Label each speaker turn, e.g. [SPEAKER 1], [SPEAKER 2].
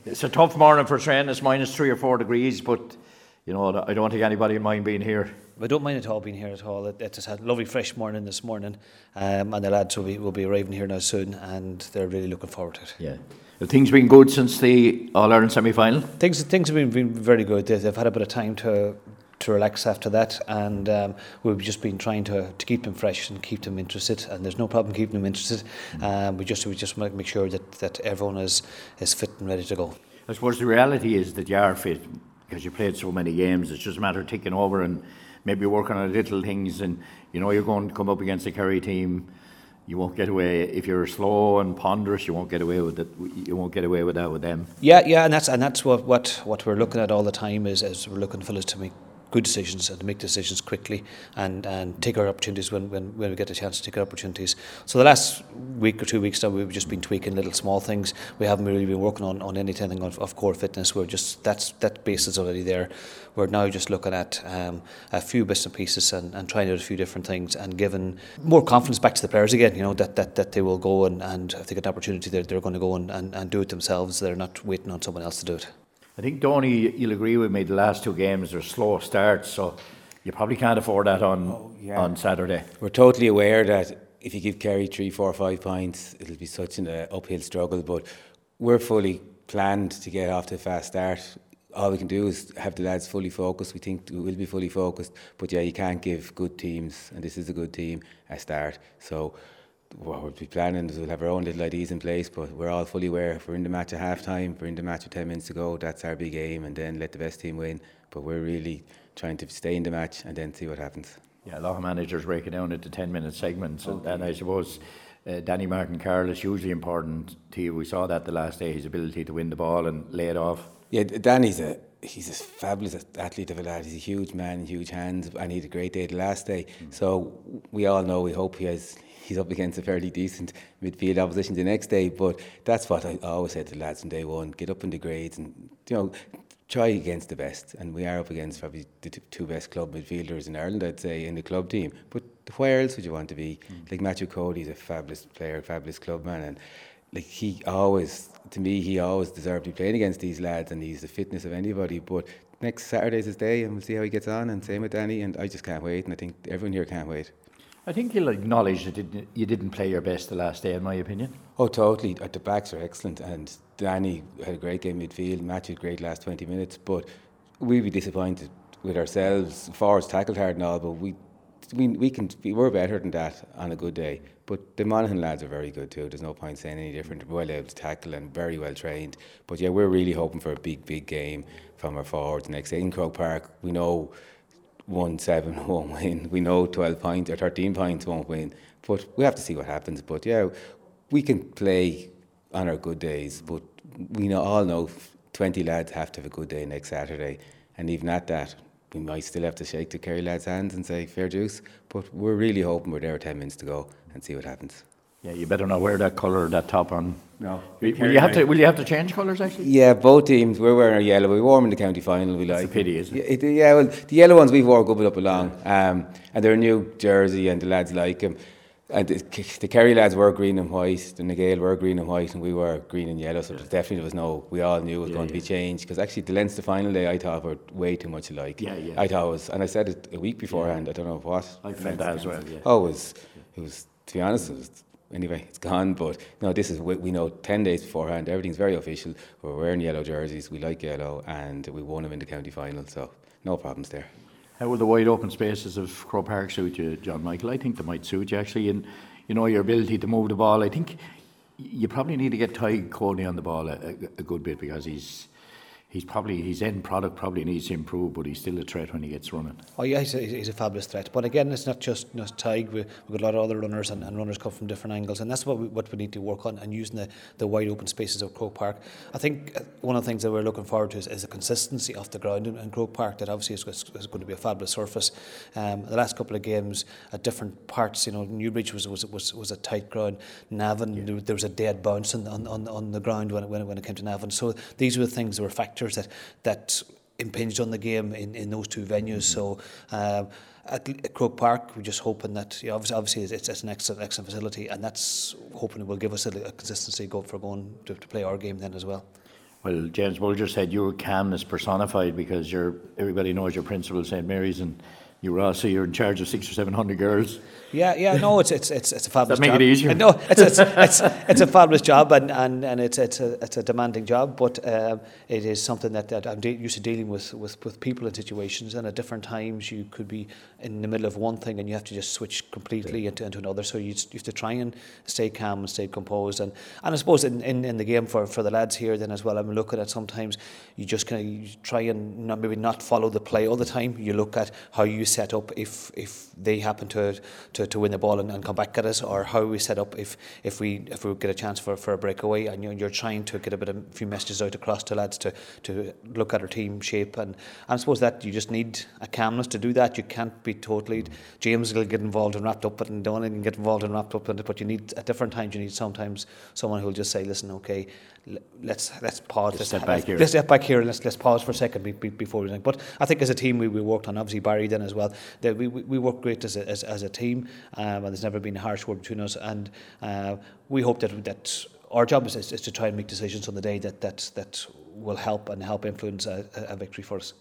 [SPEAKER 1] It's a tough morning for training. It's minus 3 or 4 degrees, but I don't think anybody mind being here.
[SPEAKER 2] I don't mind at all being here at all. It's a lovely fresh morning this morning, and the lads will be arriving here now soon, and they're really looking forward to it.
[SPEAKER 1] Yeah. Have things been good since the All-Ireland semi-final?
[SPEAKER 2] Things have been very good. They've had a bit of time to relax after that, and we've just been trying to keep them fresh and keep them interested, and there's no problem keeping them interested. We just want to make sure that everyone is fit and ready to go.
[SPEAKER 1] I suppose the reality is that you are fit because you played so many games. It's just a matter of ticking over and maybe working on little things, and you're going to come up against a Kerry team. You won't get away if you're slow and ponderous. You won't get away with it. You won't get away with that with them.
[SPEAKER 2] Yeah, and that's what we're looking at all the time is we're looking for fellas to make good decisions and to make decisions quickly and take our opportunities when we get a chance to take our opportunities. So the last week or 2 weeks now we've just been tweaking little small things. We haven't really been working on anything of core fitness. We're just that base is already there. We're now just looking at a few bits and pieces and trying out a few different things and giving more confidence back to the players again, that they will go and if they get an opportunity they're going to go and do it themselves. They're not waiting on someone else to do it.
[SPEAKER 1] I think, Donny, you'll agree with me, the last 2 games are slow starts, so you probably can't afford that on Saturday.
[SPEAKER 3] We're totally aware that if you give Kerry 3, 4, 5 points, it'll be such an uphill struggle, but we're fully planned to get off to a fast start. All we can do is have the lads fully focused. We think we will be fully focused, but you can't give good teams, and this is a good team, a start. So what we'll be planning is we'll have our own little ideas in place, but we're all fully aware if we're in the match at half time, if we're in the match with 10 minutes to go, that's our big aim, and then let the best team win. But we're really trying to stay in the match and then see what happens.
[SPEAKER 1] Yeah, a lot of managers break it down into 10-minute segments, and I suppose Danny Martin Carroll is hugely important to you. We saw that the last day, his ability to win the ball and lay it off.
[SPEAKER 3] Yeah, Danny's he's a fabulous athlete of a lad. He's a huge man, huge hands, and he had a great day the last day. So we all know, we hope he's up against a fairly decent midfield opposition the next day. But that's what I always said to the lads from day one: get up in the grades and try against the best. And we are up against probably the 2 best club midfielders in Ireland, I'd say, in the club team. But where else would you want to be? Like Matthew Cody's a fabulous player, fabulous club man, and he always deserved to be playing against these lads, and he's the fitness of anybody. But next Saturday's his day, and we'll see how he gets on. And same with Danny, and I just can't wait, and I think everyone here can't wait.
[SPEAKER 1] I think you'll acknowledge that you didn't play your best the last day, in my opinion.
[SPEAKER 3] Oh, totally. The backs are excellent, and Danny had a great game midfield. Matthew had great last 20 minutes, but we'd be disappointed with ourselves. Forwards tackled hard and all, but we're better than that on a good day. But the Monaghan lads are very good too. There's no point saying any different. They're well able to tackle and very well trained. But yeah, we're really hoping for a big game from our forwards next day in Croke Park. We know 1-7 won't win. We know 12 points or 13 points won't win. But we have to see what happens. But yeah, we can play on our good days. But we all know 20 lads have to have a good day next Saturday. And even at that, we might still have to shake the Kerry lads' hands and say fair dues. But we're really hoping we're there 10 minutes to go and see what happens.
[SPEAKER 1] Yeah, you better not wear that colour, that top on.
[SPEAKER 3] No.
[SPEAKER 1] Will you have to change colours actually?
[SPEAKER 3] Yeah, both teams. We're wearing our yellow. We wore them in the county final.
[SPEAKER 1] It's a pity, isn't it?
[SPEAKER 3] Yeah, well, the yellow ones we've wore good up along, and they're a new jersey, and the lads like them. And the Kerry lads were green and white. The Nagale were green and white, and we were green and yellow. So there was no. We all knew it was going to be changed, because actually the Leinster final day I thought were way too much alike.
[SPEAKER 1] Yeah.
[SPEAKER 3] I thought it was, and I said it a week beforehand. I don't know what.
[SPEAKER 1] I felt that as well. Yeah.
[SPEAKER 3] Oh, it was. To be honest, it was. Anyway, it's gone, but this is, we know 10 days beforehand, everything's very official. We're wearing yellow jerseys, we like yellow, and we won them in the county final, so no problems there.
[SPEAKER 1] How will the wide open spaces of Croke Park suit you, John Michael? I think they might suit you actually, and your ability to move the ball. I think you probably need to get Tadhg Cody on the ball a good bit, because his end product probably needs to improve, but he's still a threat when he gets running.
[SPEAKER 2] Oh yeah, he's a fabulous threat. But again, it's not just Tadhg. We've got a lot of other runners, and runners come from different angles, and that's what we need to work on, and using the wide open spaces of Croke Park. I think one of the things that we're looking forward to is the consistency of the ground in Croke Park. That obviously is going to be a fabulous surface. The last couple of games at different parts, Newbridge was a tight ground. Navan, there was a dead bounce on the ground when it came to Navan. So these were the things that were factors that impinged on the game in those 2 venues. So at Croke Park, we're just hoping that obviously it's an excellent facility, and that's hoping it will give us a consistency going to play our game then as well.
[SPEAKER 1] Well, James Bulger said you were calmness personified because everybody knows your principal, St Mary's, and you're in charge of 600 or 700 girls.
[SPEAKER 2] Yeah. No, it's a fabulous
[SPEAKER 1] That make
[SPEAKER 2] job.
[SPEAKER 1] it easier?
[SPEAKER 2] No, it's a fabulous job, and it's a demanding job, but it is something that I'm used to dealing with people in situations, and at different times you could be in the middle of one thing and you have to just switch completely into another. So you have to try and stay calm and stay composed, and I suppose in the game for the lads here then as well, I'm looking at sometimes you just kind of try and maybe not follow the play all the time. You look at how you set up if they happen to win the ball and come back at us, or how we set up if we get a chance for a breakaway, and you're trying to get a few messages out across to lads to look at our team shape, and I suppose that you just need a calmness to do that. You can't be totally, James will get involved and wrapped up, and Donald can get involved and wrapped up in it, but you need at different times, you need sometimes someone who will just say, listen, okay, let's pause, let's step back here and let's pause for a second before we think. But I think as a team we worked on, obviously Barry then as well, that we work great as a team, and there's never been a harsh word between us, and we hope that our job is to try and make decisions on the day that will help influence a victory for us.